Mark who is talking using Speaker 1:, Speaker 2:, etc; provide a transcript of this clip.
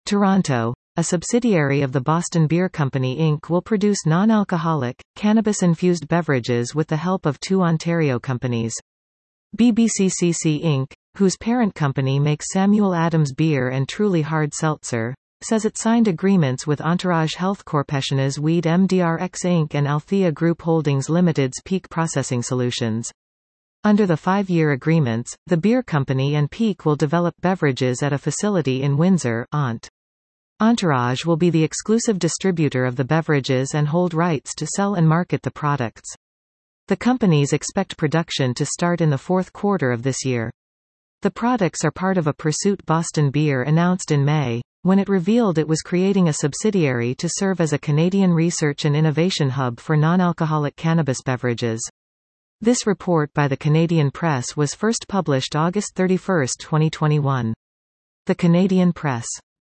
Speaker 1: Toronto. A subsidiary of the Boston Beer Company Inc. will produce non-alcoholic, cannabis-infused beverages with the help of two Ontario companies. BBCCC Inc., whose parent company makes Samuel Adams Beer and Truly Hard Seltzer, says it signed agreements with Entourage Health Corporation's Weed MDRX Inc. and Althea Group Holdings Limited's Peak Processing Solutions. Under the 5-year agreements, the beer company and Peak will develop beverages at a facility in Windsor, Ont. Entourage will be the exclusive distributor of the beverages and hold rights to sell and market the products. The companies expect production to start in the fourth quarter of this year. The products are part of a Pursuit Boston Beer announced in May, when it revealed it was creating a subsidiary to serve as a Canadian research and innovation hub for non-alcoholic cannabis beverages. This report by the Canadian Press was first published August 31, 2021. The Canadian Press.